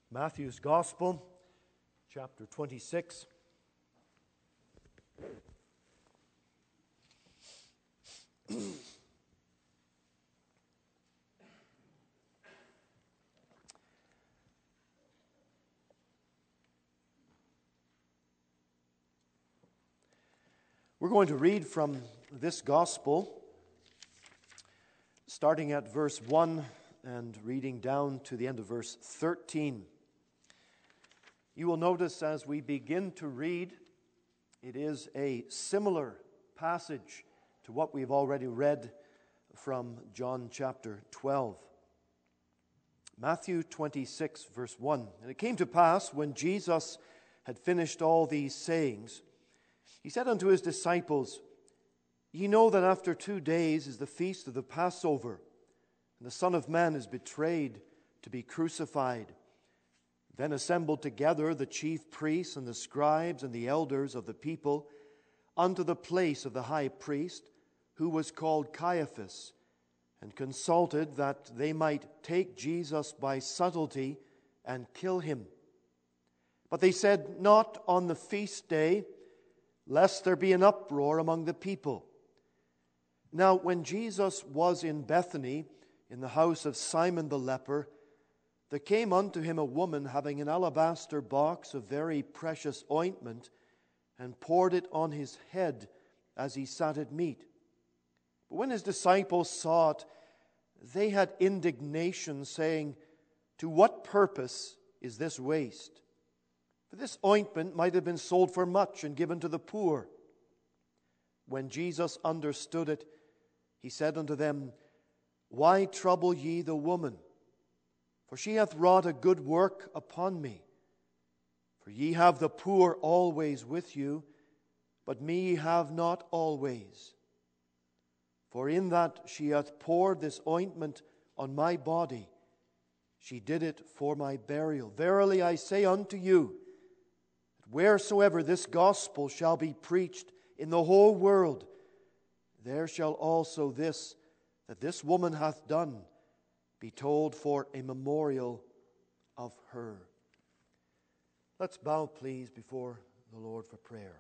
Matthew's Gospel, chapter 26. We're going to read from this Gospel, starting at verse 1 and reading down to the end of verse 13. You will notice as we begin to read, it is a similar passage to what we've already read from John chapter 12. Matthew 26, verse 1. And it came to pass, when Jesus had finished all these sayings, he said unto his disciples, Ye know that after 2 days is the feast of the Passover, and the Son of Man is betrayed to be crucified. Then assembled together the chief priests and the scribes and the elders of the people unto the place of the high priest, who was called Caiaphas, and consulted that they might take Jesus by subtlety and kill him. But they said, Not on the feast day, lest there be an uproar among the people. Now when Jesus was in Bethany, in the house of Simon the leper, there came unto him a woman having an alabaster box of very precious ointment, and poured it on his head as he sat at meat. But when his disciples saw it, they had indignation, saying, To what purpose is this waste? For this ointment might have been sold for much and given to the poor. When Jesus understood it, he said unto them, Why trouble ye the woman? For she hath wrought a good work upon me. For ye have the poor always with you, but me ye have not always. For in that she hath poured this ointment on my body, she did it for my burial. Verily I say unto you, that wheresoever this gospel shall be preached in the whole world, there shall also this, that this woman hath done, be told for a memorial of her. Let's bow, please, before the Lord for prayer.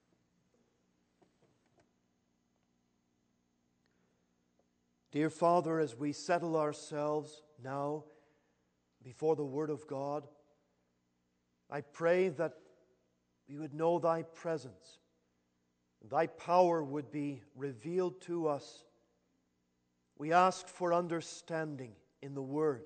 Dear Father, as we settle ourselves now before the Word of God, I pray that we would know Thy presence, and Thy power would be revealed to us. We ask for understanding in the Word.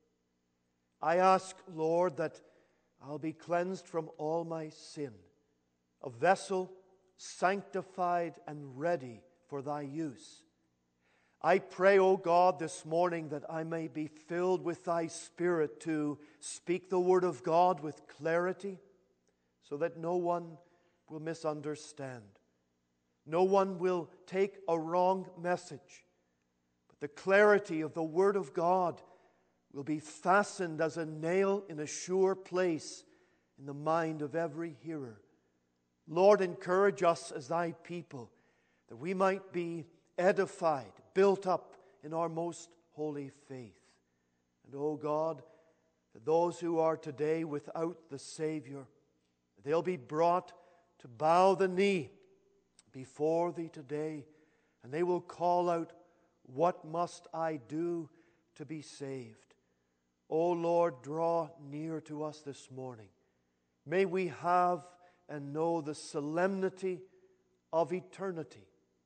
I ask, Lord, that I'll be cleansed from all my sin, a vessel sanctified and ready for Thy use. I pray, O God, this morning that I may be filled with Thy Spirit to speak the Word of God with clarity, so that no one will misunderstand. No one will take a wrong message. But the clarity of the Word of God will be fastened as a nail in a sure place in the mind of every hearer. Lord, encourage us as Thy people, that we might be edified, built up in our most holy faith. And, O God, that those who are today without the Savior, they'll be brought to bow the knee before Thee today, and they will call out, What must I do to be saved? O Lord, draw near to us this morning. May we have and know the solemnity of eternity.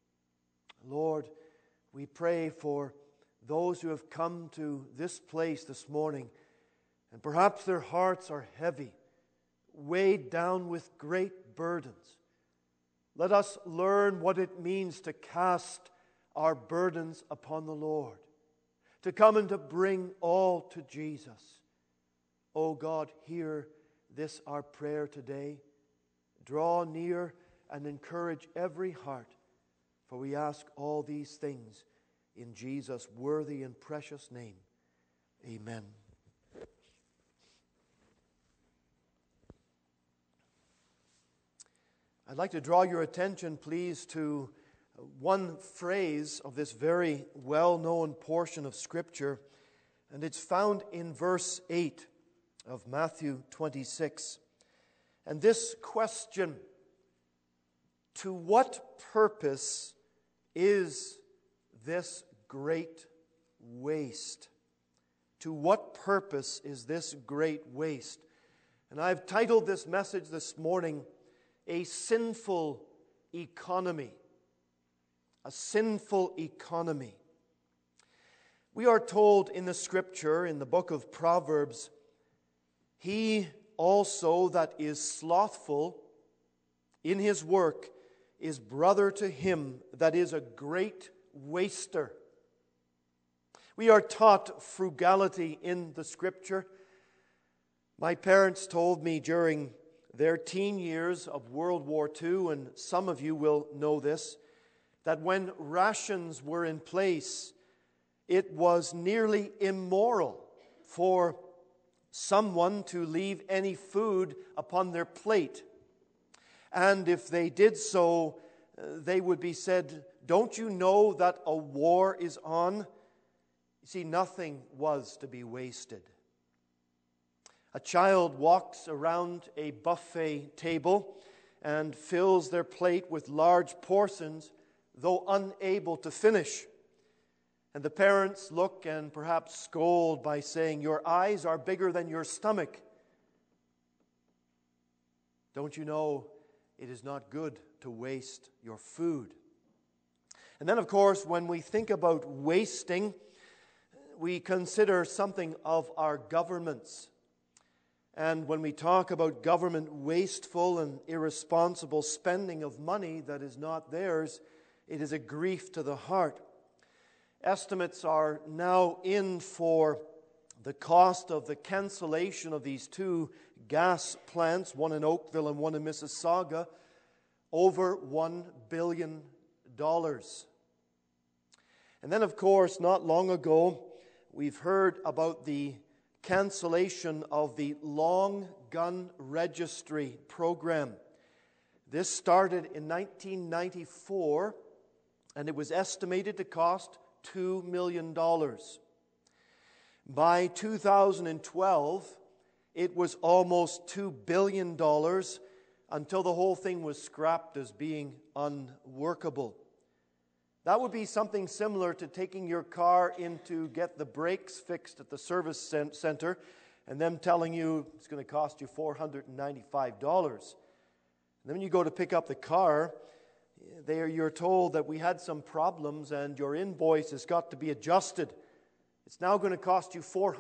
Lord, we pray for those who have come to this place this morning, and perhaps their hearts are heavy, weighed down with great burdens. Let us learn what it means to cast our burdens upon the Lord, to come and to bring all to Jesus. O God, hear this our prayer today. Draw near and encourage every heart, for we ask all these things in Jesus' worthy and precious name. Amen. I'd like to draw your attention, please, to one phrase of this very well-known portion of Scripture, and it's found in verse 8 of Matthew 26. And this question, to what purpose is this great waste? To what purpose is this great waste? And I've titled this message this morning, A Sinful Economy. A sinful economy. We are told in the Scripture, in the book of Proverbs, he also that is slothful in his work is brother to him that is a great waster. We are taught frugality in the Scripture. My parents told me during their teen years of World War II, and some of you will know this, that when rations were in place, it was nearly immoral for someone to leave any food upon their plate. And if they did so, they would be said, "Don't you know that a war is on?" You see, nothing was to be wasted. A child walks around a buffet table and fills their plate with large portions, though unable to finish. And the parents look and perhaps scold by saying, "Your eyes are bigger than your stomach." Don't you know it is not good to waste your food? And then, of course, when we think about wasting, we consider something of our governments. And when we talk about government wasteful and irresponsible spending of money that is not theirs, it is a grief to the heart. Estimates are now in for the cost of the cancellation of these two gas plants, one in Oakville and one in Mississauga, over $1 billion. And then, of course, not long ago, we've heard about the cancellation of the long gun registry program. This started in 1994, and it was estimated to cost $2 million. By 2012, it was almost $2 billion until the whole thing was scrapped as being unworkable. That would be something similar to taking your car in to get the brakes fixed at the service center and them telling you it's going to cost you $495. And then when you go to pick up the car, you're told that we had some problems and your invoice has got to be adjusted. It's now going to cost you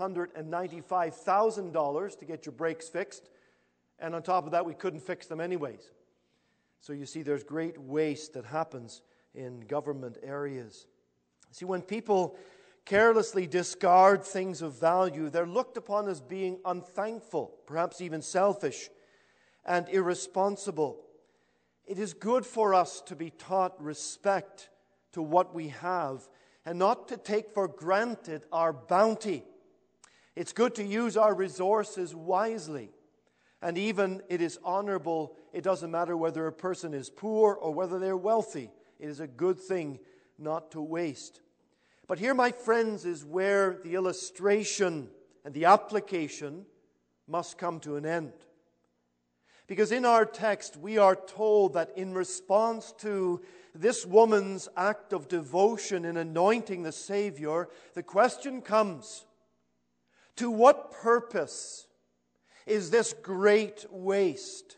$495,000 to get your brakes fixed. And on top of that, we couldn't fix them anyways. So you see, there's great waste that happens in government areas. See, when people carelessly discard things of value, they're looked upon as being unthankful, perhaps even selfish and irresponsible. It is good for us to be taught respect to what we have and not to take for granted our bounty. It's good to use our resources wisely. And even it is honorable, it doesn't matter whether a person is poor or whether they're wealthy. It is a good thing not to waste. But here, my friends, is where the illustration and the application must come to an end. Because in our text, we are told that in response to this woman's act of devotion in anointing the Savior, the question comes, to what purpose is this great waste?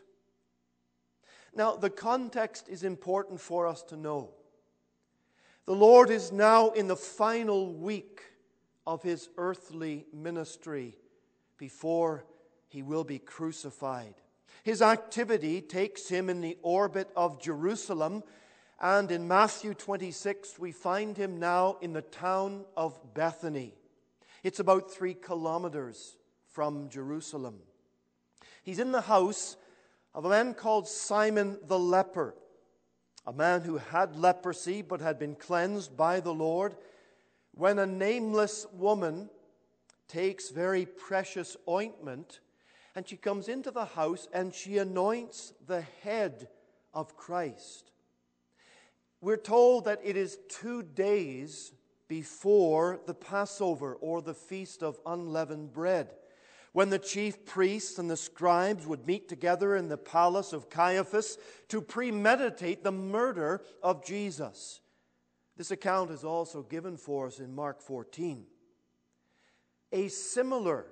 Now, the context is important for us to know. The Lord is now in the final week of His earthly ministry before He will be crucified. His activity takes Him in the orbit of Jerusalem, and in Matthew 26 we find Him now in the town of Bethany. It's about 3 kilometers from Jerusalem. He's in the house of a man called Simon the leper, a man who had leprosy but had been cleansed by the Lord, when a nameless woman takes very precious ointment and she comes into the house and she anoints the head of Christ. We're told that it is 2 days before the Passover or the Feast of Unleavened Bread, when the chief priests and the scribes would meet together in the palace of Caiaphas to premeditate the murder of Jesus. This account is also given for us in Mark 14. A similar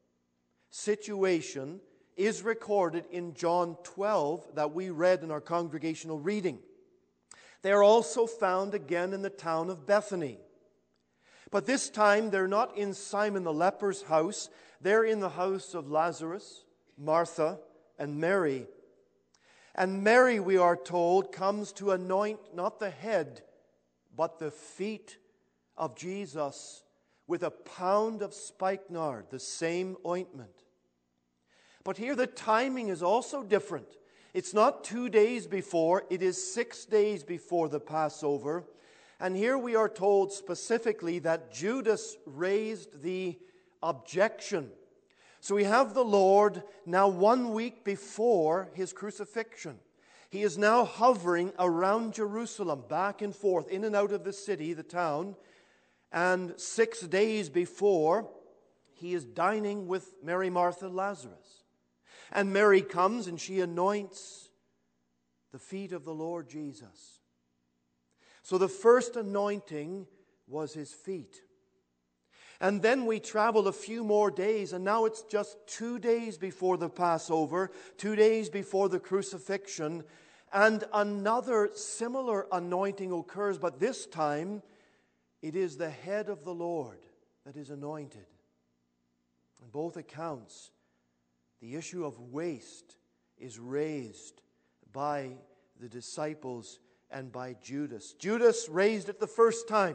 situation is recorded in John 12 that we read in our congregational reading. They are also found again in the town of Bethany. But this time they're not in Simon the leper's house. They're in the house of Lazarus, Martha, and Mary. And Mary, we are told, comes to anoint not the head, but the feet of Jesus with a pound of spikenard, the same ointment. But here the timing is also different. It's not 2 days before, it is 6 days before the Passover. And here we are told specifically that Judas raised the objection. So we have the Lord now 1 week before his crucifixion. He is now hovering around Jerusalem, back and forth, in and out of the city, the town. And 6 days before, he is dining with Mary, Martha, Lazarus. And Mary comes and she anoints the feet of the Lord Jesus. So the first anointing was his feet. And then we travel a few more days, and now it's just 2 days before the Passover, 2 days before the crucifixion, and another similar anointing occurs, but this time it is the head of the Lord that is anointed. In both accounts, the issue of waste is raised by the disciples and by Judas. Judas raised it the first time.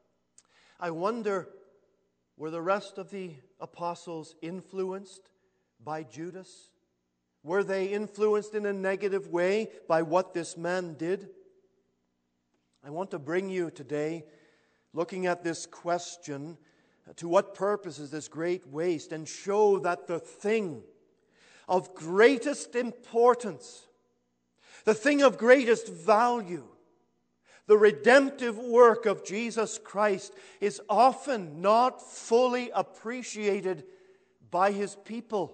I wonder, were the rest of the apostles influenced by Judas? Were they influenced in a negative way by what this man did? I want to bring you today, looking at this question, to what purpose is this great waste, and show that the thing of greatest importance, the thing of greatest value, the redemptive work of Jesus Christ, is often not fully appreciated by his people.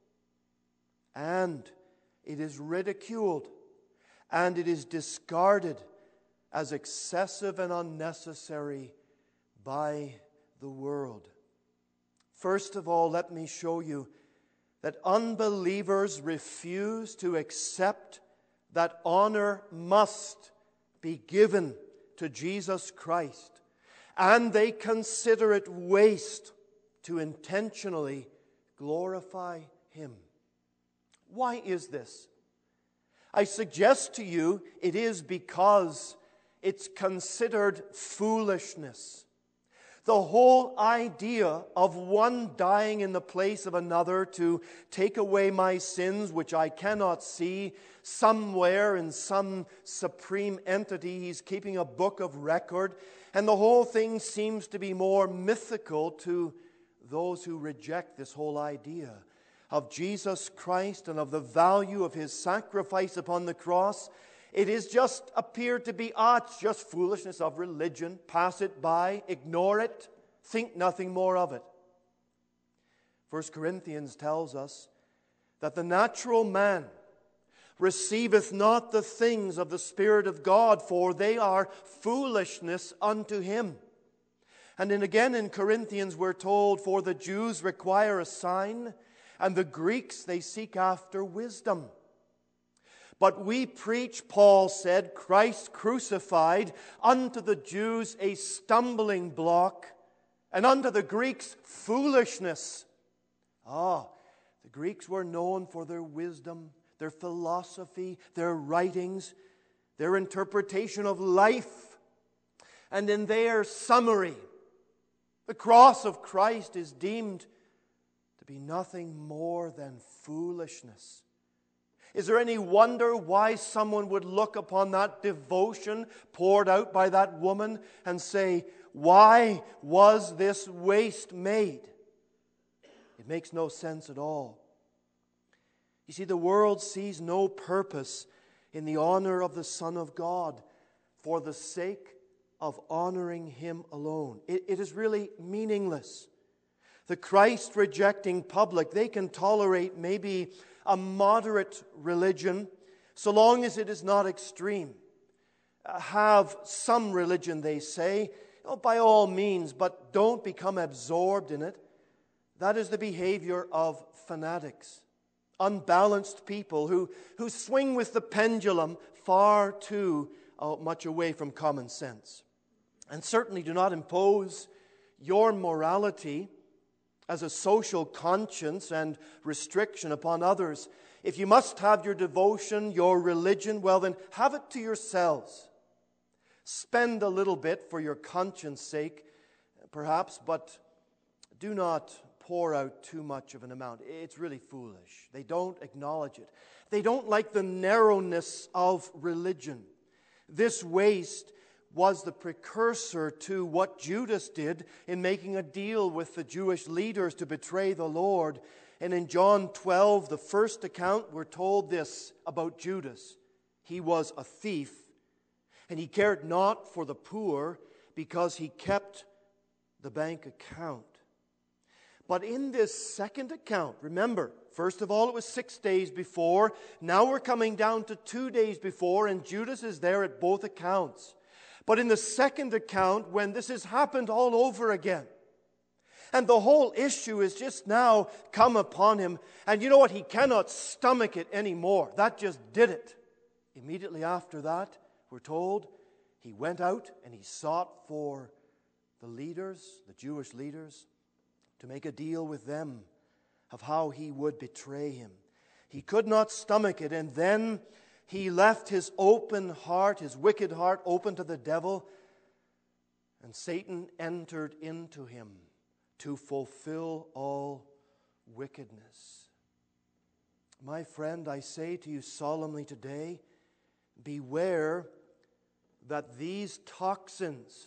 And it is ridiculed and it is discarded as excessive and unnecessary by the world. First of all, let me show you that unbelievers refuse to accept that honor must be given to Jesus Christ, and they consider it waste to intentionally glorify him. Why is this? I suggest to you it is because it's considered foolishness. The whole idea of one dying in the place of another to take away my sins, which I cannot see, somewhere in some supreme entity, he's keeping a book of record, and the whole thing seems to be more mythical to those who reject this whole idea of Jesus Christ and of the value of his sacrifice upon the cross. It is just appeared to be, it's just foolishness of religion. Pass it by, ignore it, think nothing more of it. 1 Corinthians tells us that the natural man receiveth not the things of the Spirit of God, for they are foolishness unto him. And then again in Corinthians we're told, for the Jews require a sign, and the Greeks they seek after wisdom. But we preach, Paul said, Christ crucified, unto the Jews a stumbling block, and unto the Greeks foolishness. The Greeks were known for their wisdom, their philosophy, their writings, their interpretation of life. And in their summary, the cross of Christ is deemed to be nothing more than foolishness. Is there any wonder why someone would look upon that devotion poured out by that woman and say, why was this waste made? It makes no sense at all. You see, the world sees no purpose in the honor of the Son of God for the sake of honoring him alone. It is really meaningless. The Christ-rejecting public, they can tolerate maybe a moderate religion, so long as it is not extreme. Have some religion, they say, by all means, but don't become absorbed in it. That is the behavior of fanatics, unbalanced people who swing with the pendulum far too much away from common sense. And certainly do not impose your morality as a social conscience and restriction upon others. If you must have your devotion, your religion, well then have it to yourselves. Spend a little bit for your conscience sake, perhaps, but do not pour out too much of an amount. It's really foolish. They don't acknowledge it. They don't like the narrowness of religion. This waste was the precursor to what Judas did in making a deal with the Jewish leaders to betray the Lord. And in John 12, the first account, we're told this about Judas. He was a thief, and he cared not for the poor because he kept the bank account. But in this second account, remember, first of all, it was 6 days before. Now we're coming down to 2 days before, and Judas is there at both accounts. But in the second account, when this has happened all over again, and the whole issue is just now come upon him, and you know what? He cannot stomach it anymore. That just did it. Immediately after that, we're told, he went out and he sought for the leaders, the Jewish leaders, to make a deal with them of how he would betray him. He could not stomach it, and then he left his open heart, his wicked heart, open to the devil, and Satan entered into him to fulfill all wickedness. My friend, I say to you solemnly today, beware that these toxins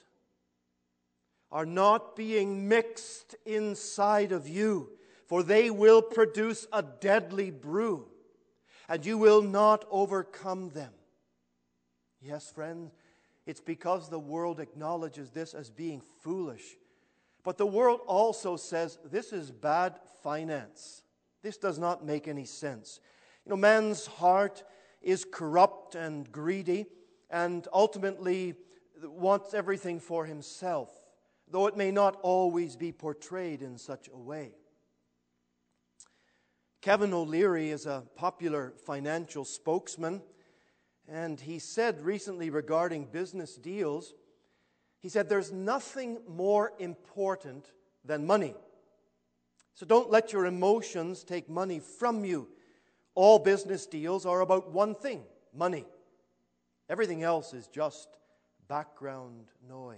are not being mixed inside of you, for they will produce a deadly brew, and you will not overcome them. Yes, friend, it's because the world acknowledges this as being foolish. But the world also says this is bad finance. This does not make any sense. Man's heart is corrupt and greedy, and ultimately wants everything for himself, though it may not always be portrayed in such a way. Kevin O'Leary is a popular financial spokesman, and he said recently regarding business deals, he said, there's nothing more important than money. So don't let your emotions take money from you. All business deals are about one thing, money. Everything else is just background noise.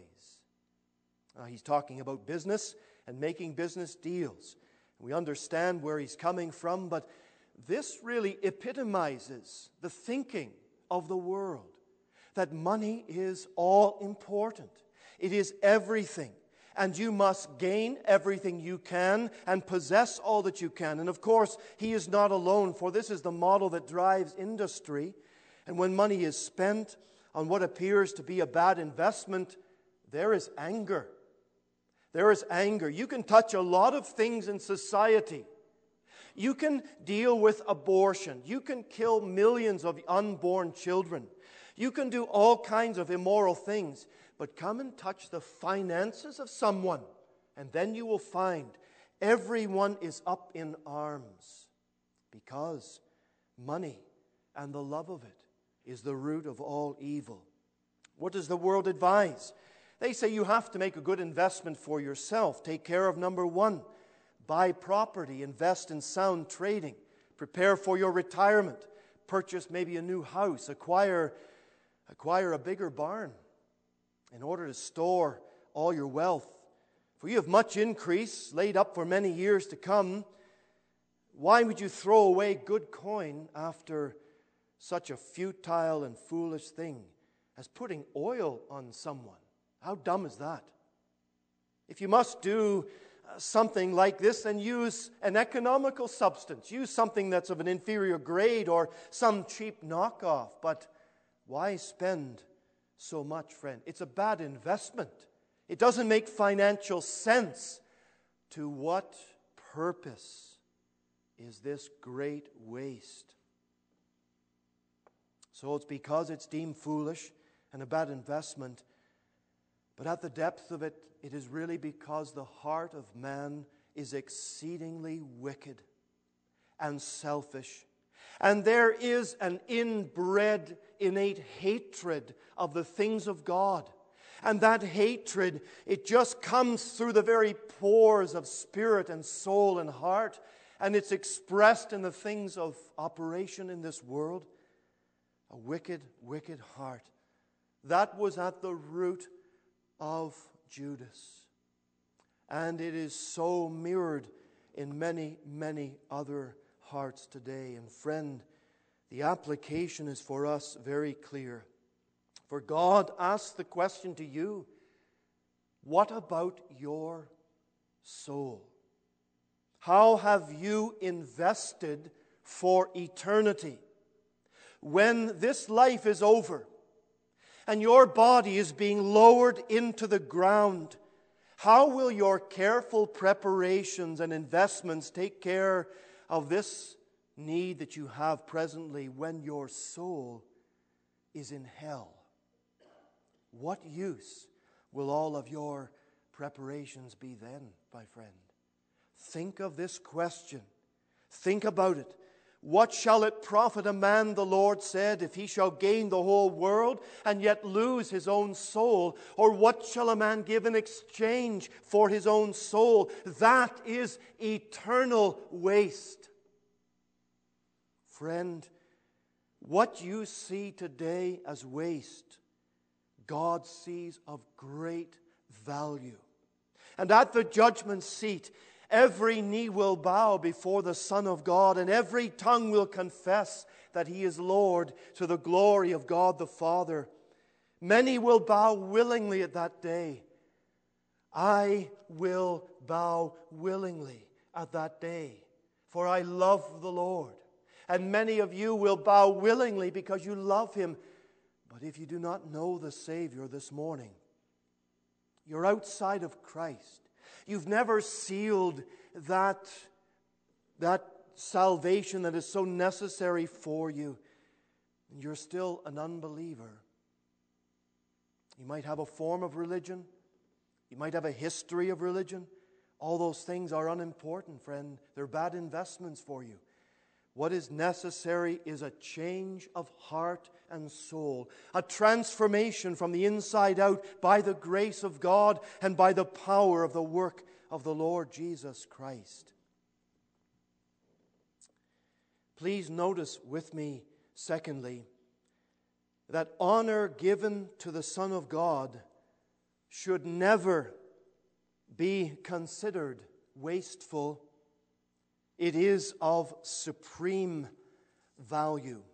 He's talking about business and making business deals. We understand where he's coming from, but this really epitomizes the thinking of the world, that money is all important. It is everything, and you must gain everything you can and possess all that you can. And of course, he is not alone, for this is the model that drives industry. And when money is spent on what appears to be a bad investment, there is anger. There is anger. You can touch a lot of things in society. You can deal with abortion. You can kill millions of unborn children. You can do all kinds of immoral things. But come and touch the finances of someone, and then you will find everyone is up in arms, because money and the love of it is the root of all evil. What does the world advise? They say you have to make a good investment for yourself. Take care of number one. Buy property, invest in sound trading, prepare for your retirement, purchase maybe a new house, acquire a bigger barn in order to store all your wealth. For you have much increase laid up for many years to come. Why would you throw away good coin after such a futile and foolish thing as putting oil on someone? How dumb is that? If you must do something like this, then use an economical substance. Use something that's of an inferior grade or some cheap knockoff. But why spend so much, friend? It's a bad investment. It doesn't make financial sense to what purpose is this great waste? So it's because it's deemed foolish and a bad investment. But at the depth of it, it is really because the heart of man is exceedingly wicked and selfish. And there is an inbred, innate hatred of the things of God. And that hatred, it just comes through the very pores of spirit and soul and heart. And it's expressed in the things of operation in this world. A wicked, wicked heart. That was at the root of Judas. And it is so mirrored in many, many other hearts today. And friend, the application is for us very clear. For God asks the question to you, what about your soul? How have you invested for eternity? When this life is over and your body is being lowered into the ground, how will your careful preparations and investments take care of this need that you have presently when your soul is in hell? What use will all of your preparations be then, my friend? Think of this question. Think about it. What shall it profit a man, the Lord said, if he shall gain the whole world and yet lose his own soul? Or what shall a man give in exchange for his own soul? That is eternal waste. Friend, what you see today as waste, God sees of great value. And at the judgment seat, every knee will bow before the Son of God, and every tongue will confess that He is Lord, to the glory of God the Father. Many will bow willingly at that day. I will bow willingly at that day, for I love the Lord. And many of you will bow willingly because you love Him. But if you do not know the Savior this morning, you're outside of Christ. You've never sealed that salvation that is so necessary for you. And you're still an unbeliever. You might have a form of religion. You might have a history of religion. All those things are unimportant, friend. They're bad investments for you. What is necessary is a change of heart and soul, a transformation from the inside out by the grace of God and by the power of the work of the Lord Jesus Christ. Please notice with me, secondly, that honor given to the Son of God should never be considered wasteful. It is of supreme value.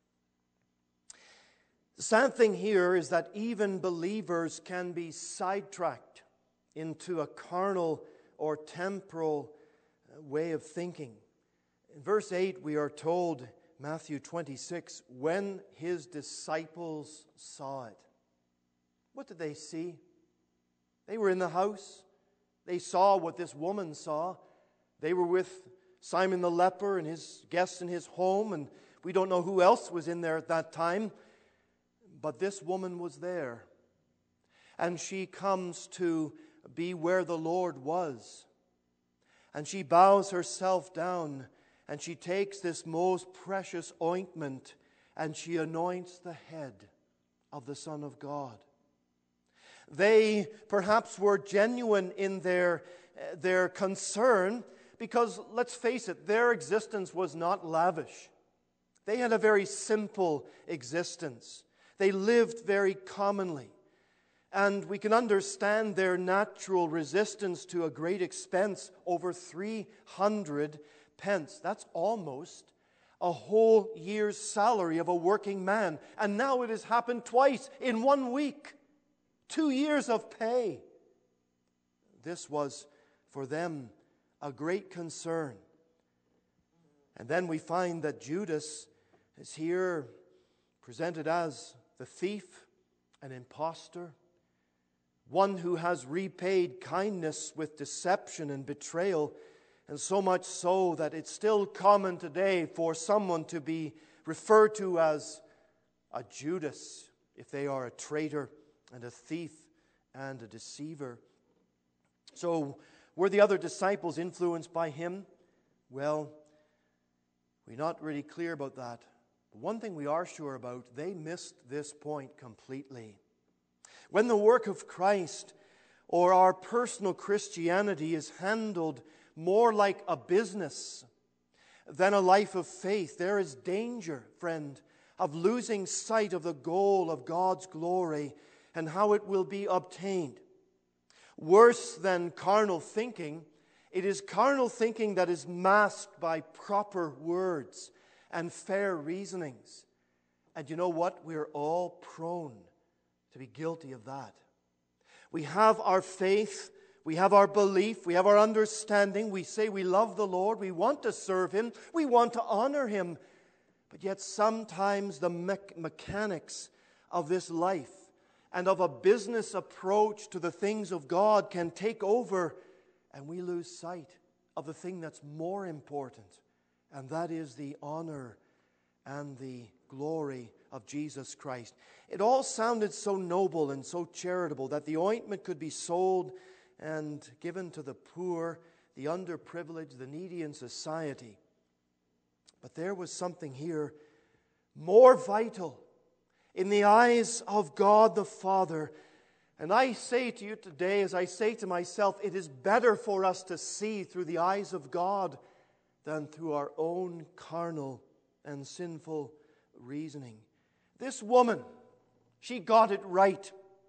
The sad thing here is that even believers can be sidetracked into a carnal or temporal way of thinking. In verse 8 we are told, Matthew 26, when His disciples saw it. What did they see? They were in the house. They saw what this woman saw. They were with Simon the leper and his guests in his home, and we don't know who else was in there at that time, but this woman was there. And she comes to be where the Lord was. And she bows herself down, and she takes this most precious ointment, and she anoints the head of the Son of God. They perhaps were genuine in their concern, because, let's face it, their existence was not lavish. They had a very simple existence. They lived very commonly. And we can understand their natural resistance to a great expense, over 300 pence. That's almost a whole year's salary of a working man. And now it has happened twice in 1 week. 2 years of pay. This was for them a great concern. And then we find that Judas is here presented as the thief, an impostor. one who has repaid kindness with deception and betrayal, and so much so that it's still common today for someone to be referred to as a Judas if they are a traitor and a thief and a deceiver. So, were the other disciples influenced by him? Well, we're not really clear about that. But one thing we are sure about, they missed this point completely. When the work of Christ or our personal Christianity is handled more like a business than a life of faith, there is danger, friend, of losing sight of the goal of God's glory and how it will be obtained. Worse than carnal thinking, it is carnal thinking that is masked by proper words and fair reasonings. And you know what? We're all prone to be guilty of that. We have our faith, we have our belief, we have our understanding. We say we love the Lord, we want to serve Him, we want to honor Him. But yet sometimes the mechanics of this life and of a business approach to the things of God can take over, and we lose sight of the thing that's more important, and that is the honor and the glory of Jesus Christ. It all sounded so noble and so charitable that the ointment could be sold and given to the poor, the underprivileged, the needy in society. But there was something here more vital in the eyes of God the Father. And I say to you today, as I say to myself, it is better for us to see through the eyes of God than through our own carnal and sinful reasoning. This woman, she got it right.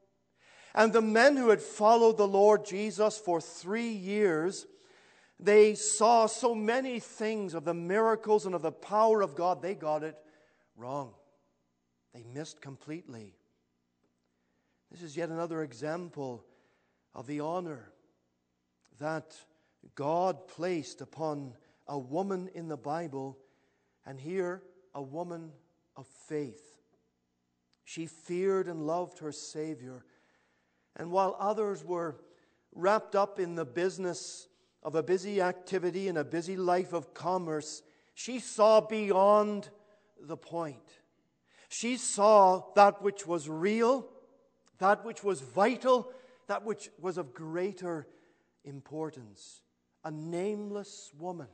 And the men who had followed the Lord Jesus for 3 years, they saw so many things of the miracles and of the power of God. They got it wrong. They missed completely. This is yet another example of the honor that God placed upon a woman in the Bible, and here a woman of faith. She feared and loved her Savior. And while others were wrapped up in the business of a busy activity and a busy life of commerce, she saw beyond the point. She saw that which was real, that which was vital, that which was of greater importance. A nameless woman.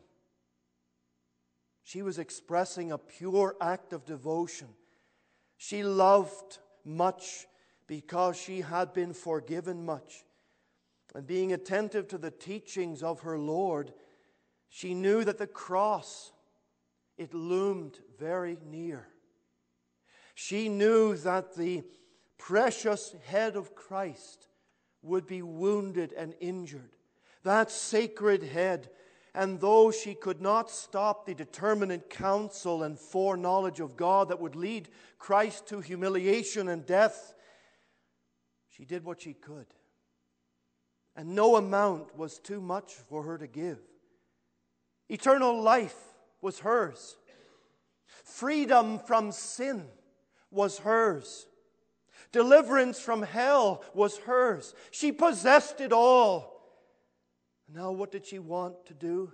She was expressing a pure act of devotion. She loved much because she had been forgiven much. And being attentive to the teachings of her Lord, she knew that the cross, it loomed very near. She knew that the precious head of Christ would be wounded and injured. That sacred head. And though she could not stop the determinate counsel and foreknowledge of God that would lead Christ to humiliation and death, she did what she could. And no amount was too much for her to give. Eternal life was hers. Freedom from sin was hers. Deliverance from hell was hers. She possessed it all. Now what did she want to do?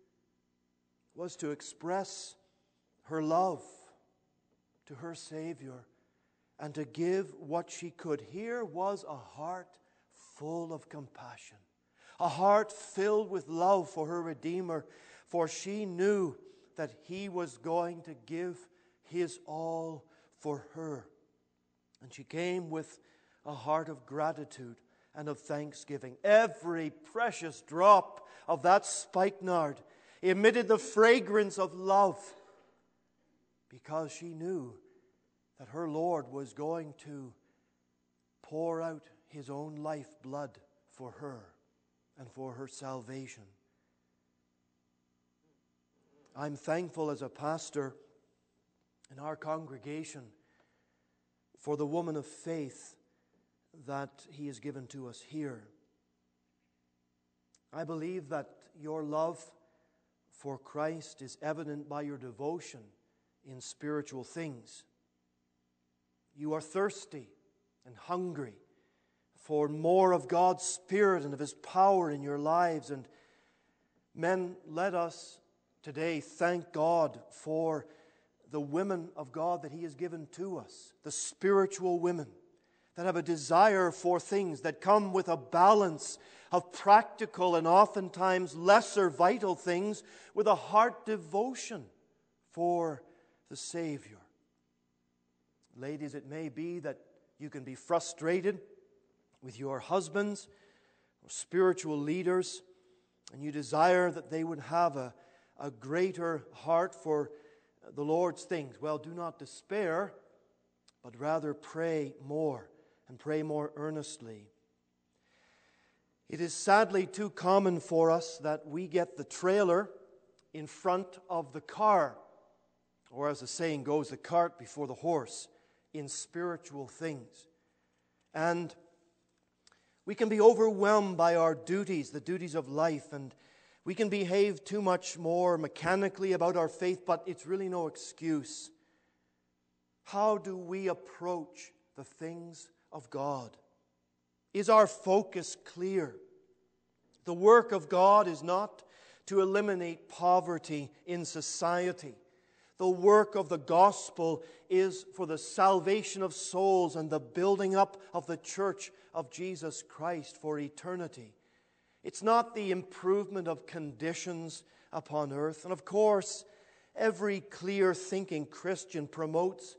It was to express her love to her Savior and to give what she could. Here was a heart full of compassion, a heart filled with love for her Redeemer, for she knew that He was going to give His all for her. And she came with a heart of gratitude and of thanksgiving. Every precious drop of that spikenard emitted the fragrance of love, because she knew that her Lord was going to pour out His own lifeblood for her and for her salvation. I'm thankful as a pastor in our congregation for the woman of faith that He has given to us here. I believe that your love for Christ is evident by your devotion in spiritual things. You are thirsty and hungry for more of God's Spirit and of His power in your lives. And men, let us today thank God for the women of God that He has given to us, the spiritual women that have a desire for things that come with a balance of practical and oftentimes lesser vital things with a heart devotion for the Savior. Ladies, it may be that you can be frustrated with your husbands or spiritual leaders, and you desire that they would have a greater heart for the Lord's things. Well, do not despair, but rather pray more, and pray more earnestly. It is sadly too common for us that we get the trailer in front of the car, or as the saying goes, the cart before the horse, in spiritual things. And we can be overwhelmed by our duties, the duties of life, and we can behave too much more mechanically about our faith, but it's really no excuse. How do we approach the things of God? Is our focus clear? The work of God is not to eliminate poverty in society. The work of the gospel is for the salvation of souls and the building up of the church of Jesus Christ for eternity. It's not the improvement of conditions upon earth. And of course, every clear-thinking Christian promotes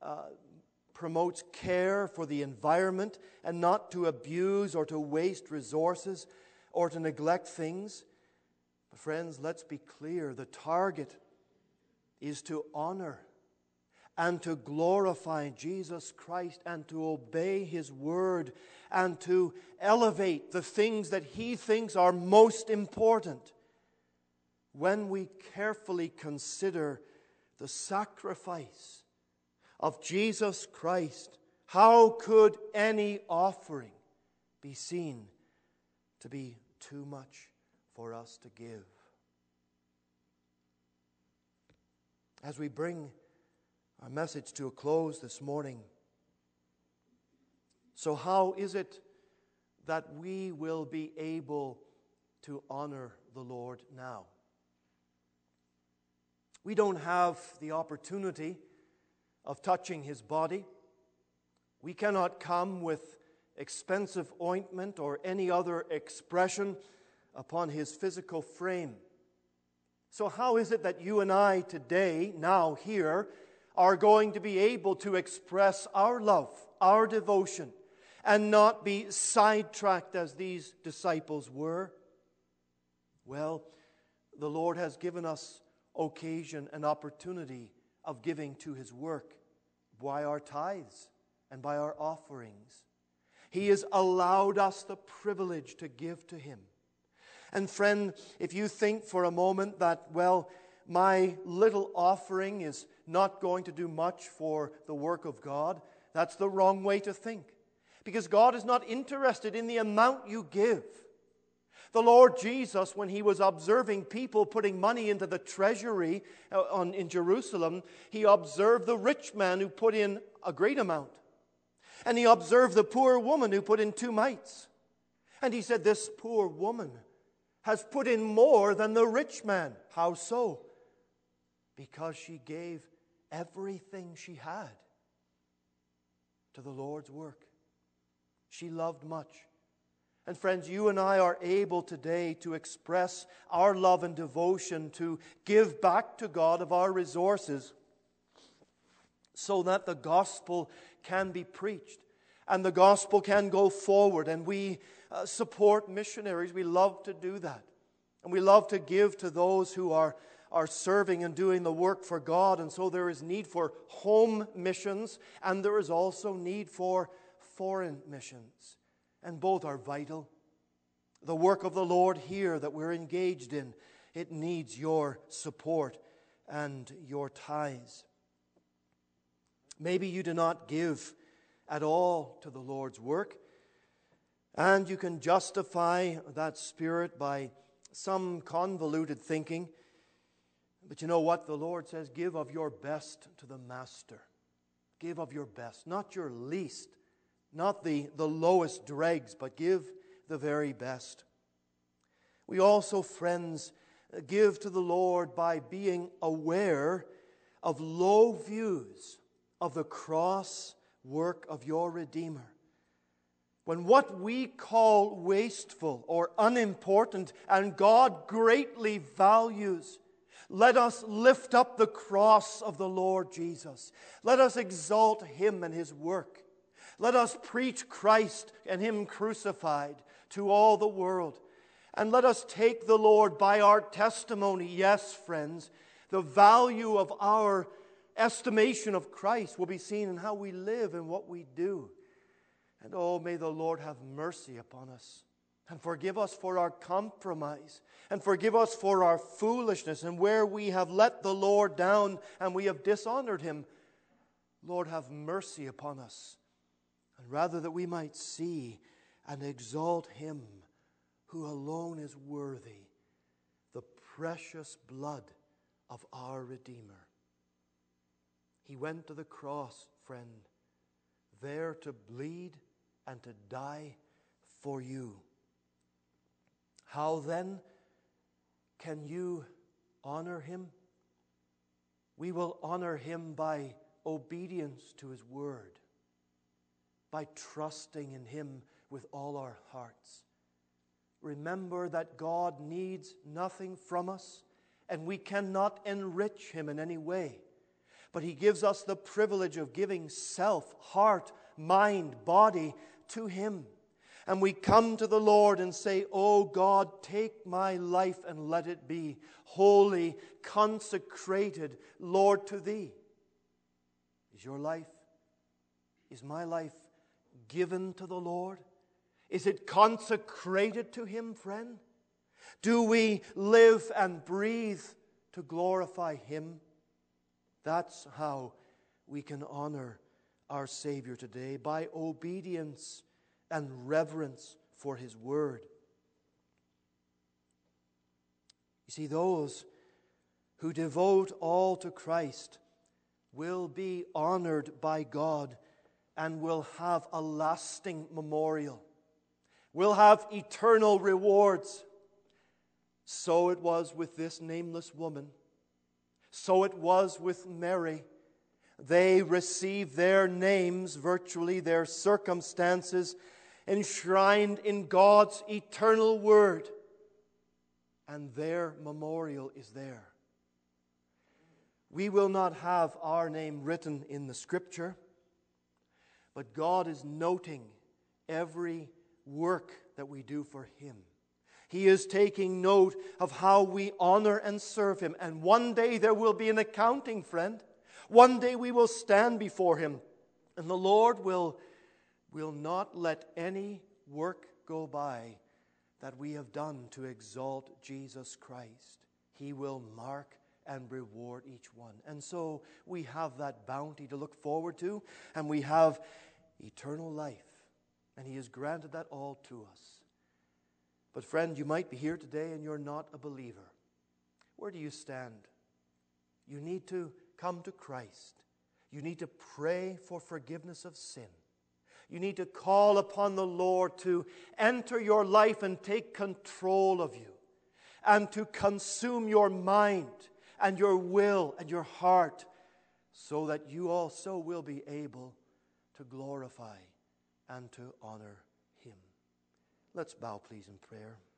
care for the environment and not to abuse or to waste resources or to neglect things. But friends, let's be clear. The target is to honor and to glorify Jesus Christ and to obey His word and to elevate the things that He thinks are most important. When we carefully consider the sacrifice of Jesus Christ, how could any offering be seen to be too much for us to give? As we bring our message to a close this morning, so how is it that we will be able to honor the Lord now? We don't have the opportunity of touching His body. We cannot come with expensive ointment or any other expression upon His physical frame. So how is it that you and I today, now here, are going to be able to express our love, our devotion, and not be sidetracked as these disciples were? Well, the Lord has given us occasion and opportunity of giving to His work by our tithes and by our offerings. He has allowed us the privilege to give to Him. And friend, if you think for a moment that, well, my little offering is not going to do much for the work of God, that's the wrong way to think. Because God is not interested in the amount you give. The Lord Jesus, when He was observing people putting money into the treasury in Jerusalem, He observed the rich man who put in a great amount. And He observed the poor woman who put in 2 mites. And He said, this poor woman has put in more than the rich man. How so? Because she gave everything she had to the Lord's work. She loved much. And friends, you and I are able today to express our love and devotion to give back to God of our resources so that the gospel can be preached and the gospel can go forward. And we support missionaries. We love to do that. And we love to give to those who are serving and doing the work for God. And so there is need for home missions, and there is also need for foreign missions. And both are vital. The work of the Lord here that we're engaged in, it needs your support and your tithes. Maybe you do not give at all to the Lord's work, and you can justify that spirit by some convoluted thinking. But you know what? The Lord says, give of your best to the Master. Give of your best, not your least, not the lowest dregs, but give the very best. We also, friends, give to the Lord by being aware of low views of the cross work of your Redeemer. When what we call wasteful or unimportant and God greatly values, let us lift up the cross of the Lord Jesus. Let us exalt Him and His work. Let us preach Christ and Him crucified to all the world. And let us take the Lord by our testimony. Yes, friends, the value of our estimation of Christ will be seen in how we live and what we do. And oh, may the Lord have mercy upon us and forgive us for our compromise and forgive us for our foolishness and where we have let the Lord down and we have dishonored Him. Lord, have mercy upon us. And rather that we might see and exalt Him who alone is worthy, the precious blood of our Redeemer. He went to the cross, friend, there to bleed and to die for you. How then can you honor Him? We will honor Him by obedience to His word, by trusting in Him with all our hearts. Remember that God needs nothing from us, and we cannot enrich Him in any way. But He gives us the privilege of giving self, heart, mind, body to Him. And we come to the Lord and say, "Oh God, take my life and let it be holy, consecrated, Lord, to Thee." Is your life, is my life given to the Lord? Is it consecrated to Him, friend? Do we live and breathe to glorify Him? That's how we can honor our Savior today, by obedience and reverence for His word. You see, those who devote all to Christ will be honored by God and will have a lasting memorial, will have eternal rewards. So it was with this nameless woman. So it was with Mary. They received their names, virtually their circumstances, enshrined in God's eternal word. And their memorial is there. We will not have our name written in the Scripture, but God is noting every work that we do for Him. He is taking note of how we honor and serve Him. And one day there will be an accounting, friend. One day we will stand before Him. And the Lord will not let any work go by that we have done to exalt Jesus Christ. He will mark and reward each one. And so we have that bounty to look forward to, and we have eternal life. And He has granted that all to us. But friend, you might be here today and you're not a believer. Where do you stand? You need to come to Christ. You need to pray for forgiveness of sin. You need to call upon the Lord to enter your life and take control of you, and to consume your mind and your will and your heart, so that you also will be able to glorify and to honor Him. Let's bow, please, in prayer.